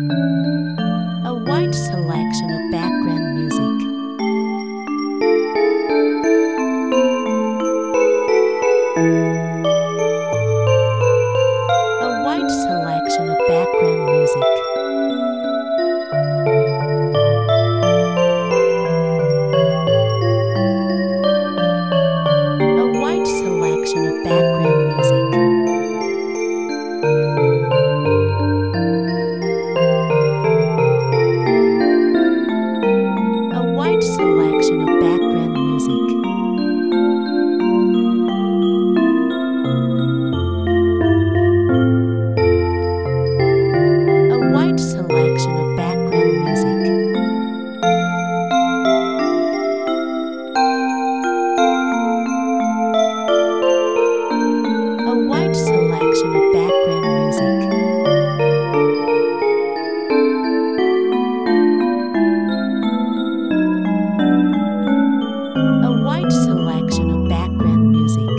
A wide selection of background music. A wide selection of background music. A wide selection of background music. A wide selection of background music. A wide selection of background music. A wide selection of background music. A wide selection of background music.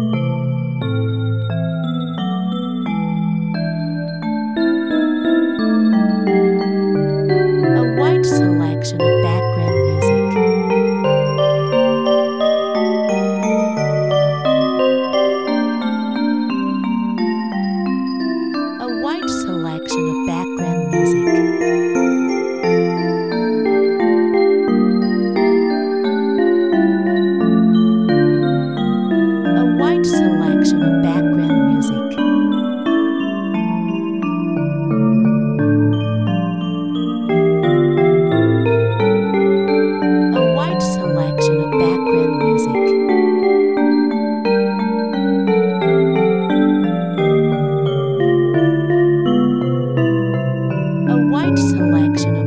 A wide selection of background music. A wide selection of background music. A wide selection of background music. A wide selection of background music. A wide selection of